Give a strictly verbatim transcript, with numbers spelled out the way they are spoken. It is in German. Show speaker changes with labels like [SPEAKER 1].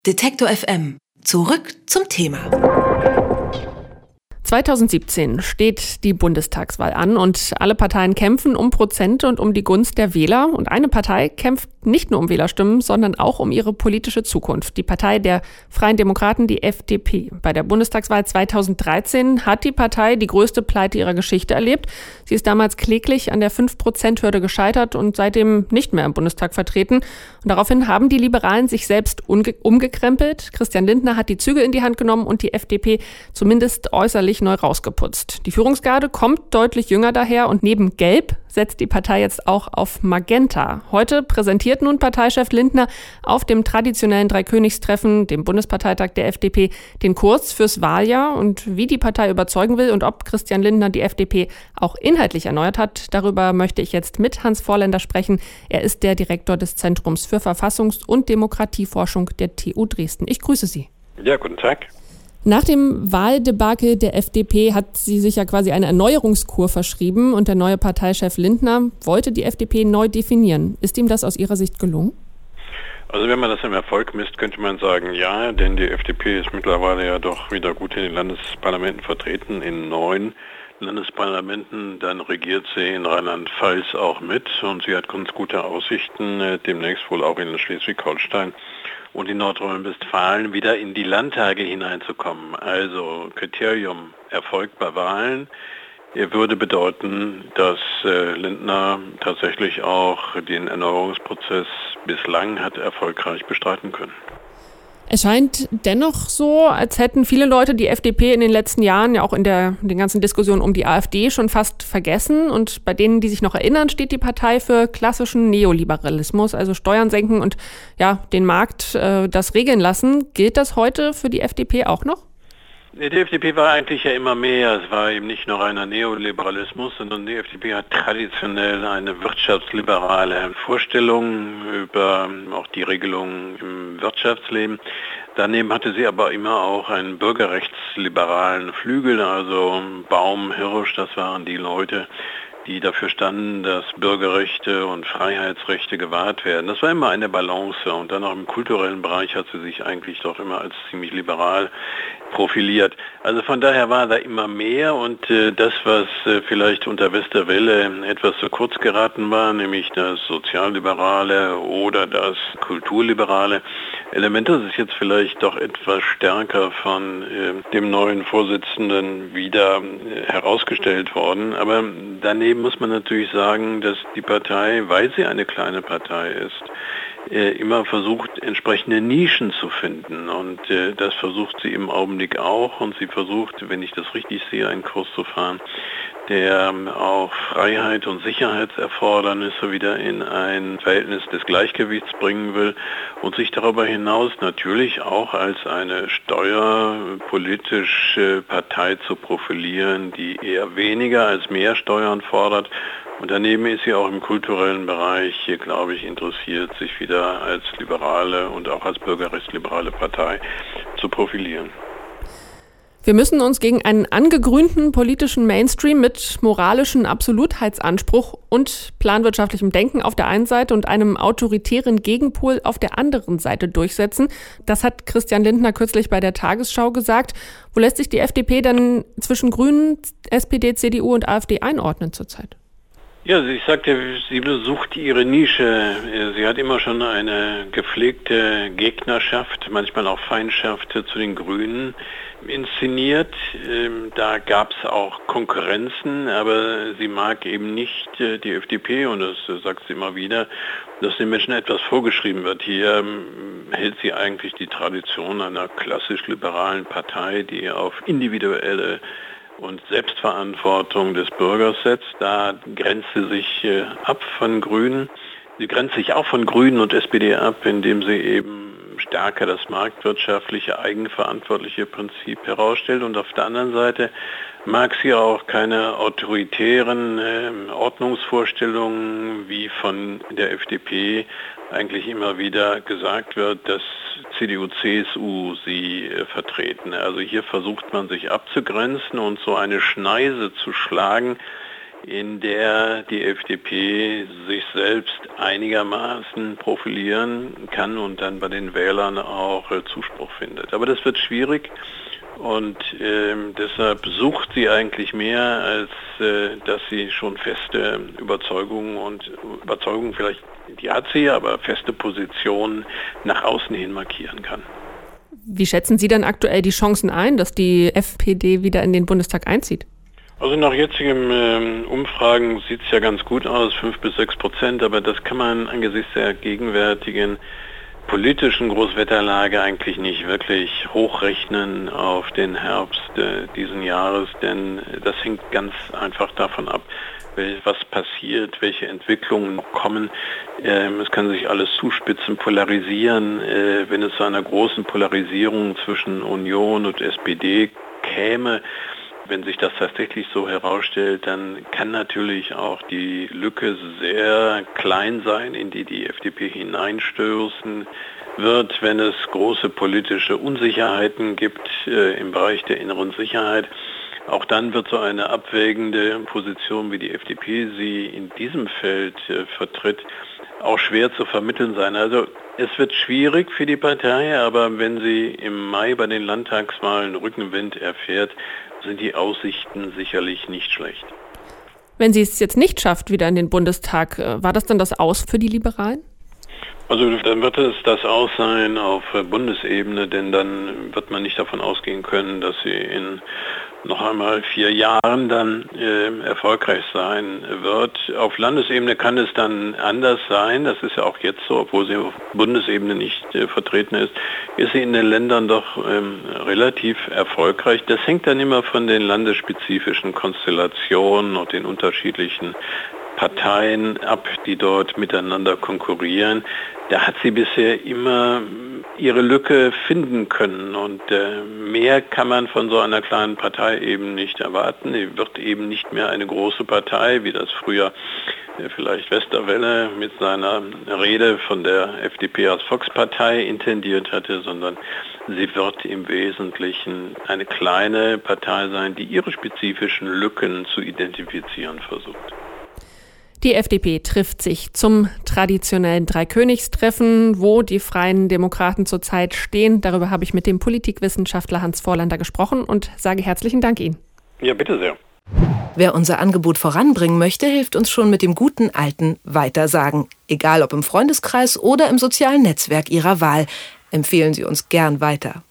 [SPEAKER 1] Detektor F M. Zurück zum Thema.
[SPEAKER 2] zweitausendsiebzehn steht die Bundestagswahl an und alle Parteien kämpfen um Prozente und um die Gunst der Wähler. Und eine Partei kämpft nicht nur um Wählerstimmen, sondern auch um ihre politische Zukunft. Die Partei der Freien Demokraten, die F D P. Bei der Bundestagswahl zweitausenddreizehn hat die Partei die größte Pleite ihrer Geschichte erlebt. Sie ist damals kläglich an der fünf Prozent Hürde gescheitert und seitdem nicht mehr im Bundestag vertreten. Und daraufhin haben die Liberalen sich selbst umge- umgekrempelt. Christian Lindner hat die Zügel in die Hand genommen und die F D P zumindest äußerlich neu rausgeputzt. Die Führungsgarde kommt deutlich jünger daher und neben Gelb setzt die Partei jetzt auch auf Magenta. Heute präsentiert nun Parteichef Lindner auf dem traditionellen Dreikönigstreffen, dem Bundesparteitag der F D P, den Kurs fürs Wahljahr und wie die Partei überzeugen will und ob Christian Lindner die F D P auch inhaltlich erneuert hat. Darüber möchte ich jetzt mit Hans Vorländer sprechen. Er ist der Direktor des Zentrums für Verfassungs- und Demokratieforschung der T U Dresden. Ich grüße Sie.
[SPEAKER 3] Ja, guten Tag.
[SPEAKER 2] Nach dem Wahldebakel der F D P hat sie sich ja quasi eine Erneuerungskur verschrieben und der neue Parteichef Lindner wollte die F D P neu definieren. Ist ihm das aus Ihrer Sicht gelungen?
[SPEAKER 3] Also wenn man das im Erfolg misst, könnte man sagen, ja, denn die F D P ist mittlerweile ja doch wieder gut in den Landesparlamenten vertreten, in neun Landesparlamenten. Dann regiert sie in Rheinland-Pfalz auch mit und sie hat ganz gute Aussichten, demnächst wohl auch in Schleswig-Holstein und in Nordrhein-Westfalen wieder in die Landtage hineinzukommen. Also Kriterium Erfolg bei Wahlen würde bedeuten, dass äh, Lindner tatsächlich auch den Erneuerungsprozess bislang hat erfolgreich bestreiten können.
[SPEAKER 2] Es scheint dennoch so, als hätten viele Leute die F D P in den letzten Jahren, ja auch in der in den ganzen Diskussionen um die AfD, schon fast vergessen. Und bei denen, die sich noch erinnern, steht die Partei für klassischen Neoliberalismus, also Steuern senken und ja den Markt äh, das regeln lassen. Gilt das heute für die F D P auch noch?
[SPEAKER 3] Die F D P war eigentlich ja immer mehr. Es war eben nicht nur reiner Neoliberalismus, sondern die F D P hat traditionell eine wirtschaftsliberale Vorstellung über auch die Regelungen im Wirtschaftsleben. Daneben hatte sie aber immer auch einen bürgerrechtsliberalen Flügel, also Baum, Hirsch, das waren die Leute, die dafür standen, dass Bürgerrechte und Freiheitsrechte gewahrt werden. Das war immer eine Balance und dann auch im kulturellen Bereich hat sie sich eigentlich doch immer als ziemlich liberal profiliert. Also von daher war da immer mehr und äh, das, was äh, vielleicht unter Westerwelle etwas zu kurz geraten war, nämlich das sozialliberale oder das kulturliberale Element, das ist jetzt vielleicht doch etwas stärker von äh, dem neuen Vorsitzenden wieder äh, herausgestellt worden. Aber daneben muss man natürlich sagen, dass die Partei, weil sie eine kleine Partei ist, äh, immer versucht, entsprechende Nischen zu finden. Und äh, das versucht sie im Augenblick auch. Und sie versucht, wenn ich das richtig sehe, einen Kurs zu fahren, der auch Freiheit und Sicherheitserfordernisse wieder in ein Verhältnis des Gleichgewichts bringen will und sich darüber hinaus natürlich auch als eine steuerpolitische Partei zu profilieren, die eher weniger als mehr Steuern fordert. Und daneben ist sie auch im kulturellen Bereich hier, glaube ich, interessiert, sich wieder als liberale und auch als bürgerrechtsliberale Partei zu profilieren.
[SPEAKER 2] Wir müssen uns gegen einen angegrünten politischen Mainstream mit moralischem Absolutheitsanspruch und planwirtschaftlichem Denken auf der einen Seite und einem autoritären Gegenpol auf der anderen Seite durchsetzen. Das hat Christian Lindner kürzlich bei der Tagesschau gesagt. Wo lässt sich die F D P dann zwischen Grünen, S P D, C D U und AfD einordnen zurzeit?
[SPEAKER 3] Ja, ich sagte, sie sucht ihre Nische. Sie hat immer schon eine gepflegte Gegnerschaft, manchmal auch Feindschaft zu den Grünen inszeniert. Da gab es auch Konkurrenzen, aber sie mag eben nicht die F D P und das sagt sie immer wieder, dass den Menschen etwas vorgeschrieben wird. Hier hält sie eigentlich die Tradition einer klassisch liberalen Partei, die auf individuelle und Selbstverantwortung des Bürgers setzt. Da grenzt sie sich äh, ab von Grünen. Sie grenzt sich auch von Grünen und S P D ab, indem sie eben stärker das marktwirtschaftliche, eigenverantwortliche Prinzip herausstellt. Und auf der anderen Seite mag sie auch keine autoritären äh, Ordnungsvorstellungen, wie von der F D P eigentlich immer wieder gesagt wird, dass C D U, C S U sie äh, vertreten. Also hier versucht man sich abzugrenzen und so eine Schneise zu schlagen, in der die F D P sich selbst einigermaßen profilieren kann und dann bei den Wählern auch äh, Zuspruch findet. Aber das wird schwierig und äh, deshalb sucht sie eigentlich mehr, als äh, dass sie schon feste Überzeugungen und Überzeugungen vielleicht, die hat sie, aber feste Positionen nach außen hin markieren kann.
[SPEAKER 2] Wie schätzen Sie dann aktuell die Chancen ein, dass die F P D wieder in den Bundestag einzieht?
[SPEAKER 3] Also nach jetzigen äh, Umfragen sieht es ja ganz gut aus, fünf bis sechs Prozent, aber das kann man angesichts der gegenwärtigen politischen Großwetterlage eigentlich nicht wirklich hochrechnen auf den Herbst äh, diesen Jahres, denn das hängt ganz einfach davon ab, was passiert, welche Entwicklungen noch kommen. Ähm, es kann sich alles zuspitzen, polarisieren. Äh, wenn es zu einer großen Polarisierung zwischen Union und S P D käme, wenn sich das tatsächlich so herausstellt, dann kann natürlich auch die Lücke sehr klein sein, in die die F D P hineinstürzen wird, wenn es große politische Unsicherheiten gibt äh, im Bereich der inneren Sicherheit. Auch dann wird so eine abwägende Position, wie die F D P sie in diesem Feld äh, vertritt, auch schwer zu vermitteln sein. Also es wird schwierig für die Partei, aber wenn sie im Mai bei den Landtagswahlen Rückenwind erfährt, sind die Aussichten sicherlich nicht schlecht.
[SPEAKER 2] Wenn sie es jetzt nicht schafft, wieder in den Bundestag, war das dann das Aus für die Liberalen?
[SPEAKER 3] Also dann wird es das Aus sein auf Bundesebene, denn dann wird man nicht davon ausgehen können, dass sie in noch einmal vier Jahren dann äh, erfolgreich sein wird. Auf Landesebene kann es dann anders sein, das ist ja auch jetzt so, obwohl sie auf Bundesebene nicht äh, vertreten ist, ist sie in den Ländern doch ähm, relativ erfolgreich. Das hängt dann immer von den landesspezifischen Konstellationen und den unterschiedlichen Parteien ab, die dort miteinander konkurrieren. Da hat sie bisher immer ihre Lücke finden können und äh, mehr kann man von so einer kleinen Partei eben nicht erwarten. Sie wird eben nicht mehr eine große Partei, wie das früher äh, vielleicht Westerwelle mit seiner Rede von der F D P als Volkspartei intendiert hatte, sondern sie wird im Wesentlichen eine kleine Partei sein, die ihre spezifischen Lücken zu identifizieren versucht.
[SPEAKER 2] Die F D P trifft sich zum traditionellen Dreikönigstreffen, wo die Freien Demokraten zurzeit stehen. Darüber habe ich mit dem Politikwissenschaftler Hans Vorlander gesprochen und sage herzlichen Dank Ihnen.
[SPEAKER 3] Ja, bitte sehr.
[SPEAKER 1] Wer unser Angebot voranbringen möchte, hilft uns schon mit dem guten alten Weitersagen. Egal ob im Freundeskreis oder im sozialen Netzwerk Ihrer Wahl. Empfehlen Sie uns gern weiter.